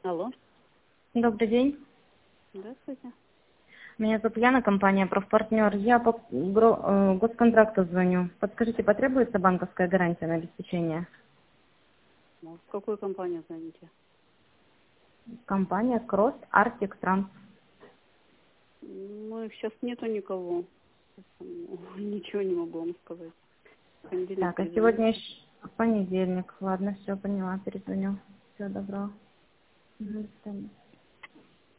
Алло. Добрый день. Здравствуйте. Меня зовут Яна, компания «Профпартнер». Я по госконтракту звоню. Подскажите, потребуется банковская гарантия на обеспечение? В какую компанию звоните? Компания «Кросс Артик Транс». Ну, сейчас нету никого. Ничего не могу вам сказать. В понедельник Так, а перезвоню. сегодня понедельник. Ладно, все, поняла, перезвоню. Всего доброго. До свидания.